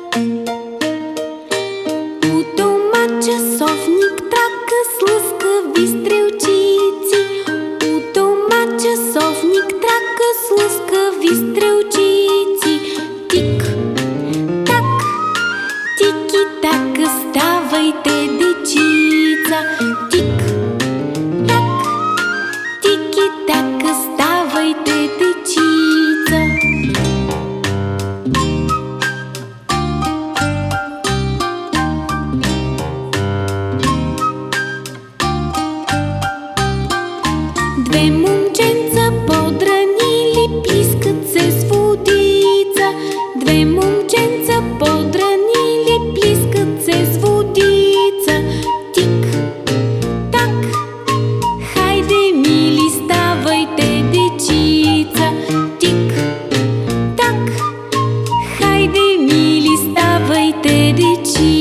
У дома часовник трака с лъскави стрелчици. У дома часовник трака с лъскави стрелчици. Тик-так, тики-така, ставайте, дечица. Тик-так, тики-така, ставайте, дечица. Две момченца подранили, плискат се с водица. Две момченца подранили, плискат се с водица. Тик-так, хайде, мили, ставайте, дечица. Тик-так, хайде, мили, ставайте, дечица.